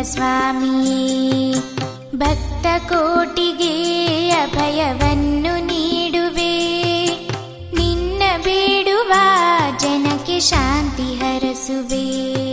ಸ್ವಾಮಿಯೇ. ಭಕ್ತ ಕೋಟಿಗೆ ಅಭಯವನ್ನು ನೀಡುವೆ, ನಿನ್ನ ಬೇಡುವ ಜನಕ್ಕೆ ಶಾಂತಿ ಹರಸುವೆ.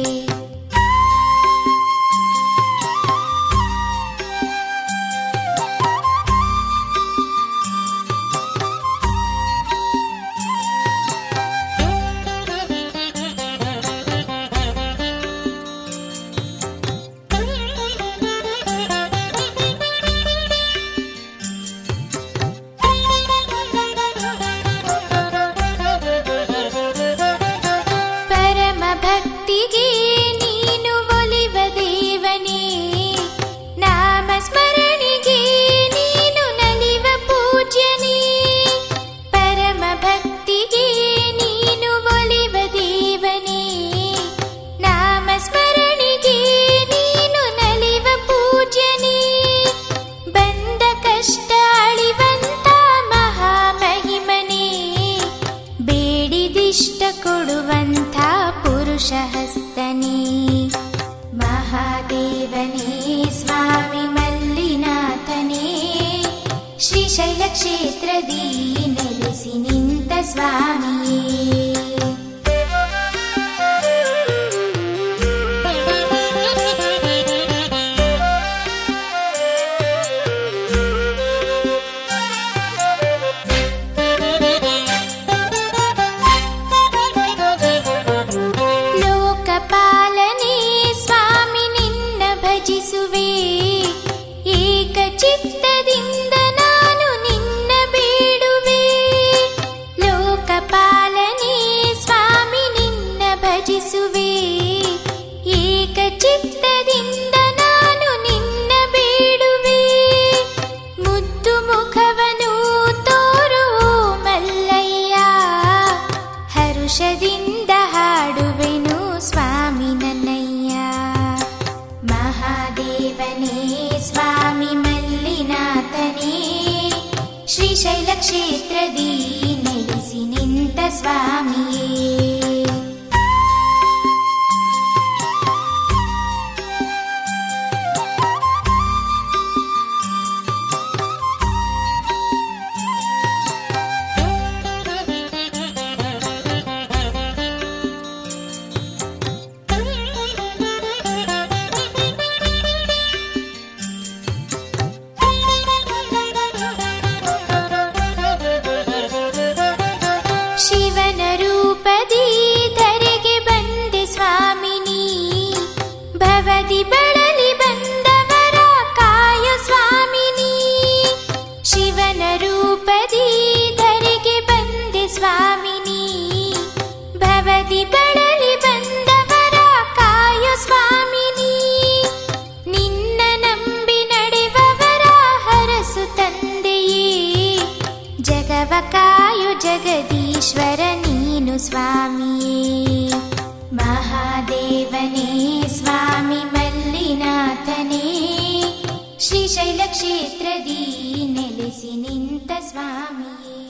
ಭಕ್ತಿಗೆ ನೀನು ಒಲಿವ ದೇವನೇ, ನಾಮ ಸ್ಮರಣೆಗೆ ನೀನು ನಲಿವ ಪೂಜ್ಯನೇ. ಪರಮ ಭಕ್ತಿಗೆ ನೀನು ಒಲಿವ ದೇವನೇ, ನಾಮ ಸ್ಮರಣೆಗೆ ನೀನು ನಲಿವ ಪೂಜ್ಯನೇ. ಬಂದ ಕಷ್ಟ ಅಳಿವಂತ ಮಹಾಮಹಿಮನೇ, ಬೇಡಿದಿಷ್ಟ ಕೊಡುವಂತ ಪುರುಷಹಸ್ತನೇ. ಮಹಾದೇವನೇ ಸ್ವಾಮಿ ಮಲ್ಲಿನಾಥನೇ, ಶ್ರೀಶೈಲ ಕ್ಷೇತ್ರದಿ ನೆಲೆಸಿ ನಿಂತ ಸ್ವಾಮಿಯೇ. ಪಾಲನೆ ಸ್ವಾಮಿ ನಿನ್ನ ಭಜಿಸುವೆ, ಏಕ ಚಿತ್ತದಿಂದ ನಾನು ನಿನ್ನ ಬೇಡುವೆ. ಲೋಕಪಾಲನೆ ಸ್ವಾಮಿ ನಿನ್ನ ಭಜಿಸುವೆ, ಏಕ ಚಿತ್ತದಿಂದ ನಾನು ನಿನ್ನ ಬೇಡುವೆ. ಮುದ್ದು ಮುಖವನು ತೋರು ಮಲ್ಲಯ್ಯ, ಹರುಷದಿಂದ ಹಾಡುವೆನು ಸ್ವಾಮಿ ನನ್ನಯ್ಯ. ಮಹಾದೇವನೇ ಸ್ವಾಮಿ ಮಲ್ಲಿನಾಥನೇ, ಶ್ರೀಶೈಲ ಕ್ಷೇತ್ರದಿ ನೆಲೆಸಿ ನಿಂತ ಸ್ವಾಮಿಯೇ. ಶಿವನ ರೂಪದಿ ಧರೆಗೆ ಬಂದೆ ಸ್ವಾಮಿನಿ, ಭವದಿ ಬಳಲಿ ಬಂದವರ ಕಾಯೋ ಸ್ವಾಮಿನಿ. ಶಿವನ ರೂಪದಿ ಧರೆಗೆ ಬಂದೆ ಸ್ವಾಮಿನಿ, ಭವದಿ ಬಳಲಿ ಬಂದವರ ಕಾಯೋ ಸ್ವಾಮಿನಿ. ನಿನ್ನ ನಂಬಿ ನಡೆವವರ ಹರಸು ತಂದೆಯೇ, ಜಗವ ಕಾಯು ಜಗದೀಶ್ವರ ನೀನು ಸ್ವಾಮಿಯೇ. ಮಹಾದೇವನೇ ಸ್ವಾಮಿ ಮಲ್ಲಿನಾಥನೇ, ಶ್ರೀಶೈಲ ಕ್ಷೇತ್ರದಿ ನೆಲೆಸಿ ನಿಂತ ಸ್ವಾಮಿಯೇ.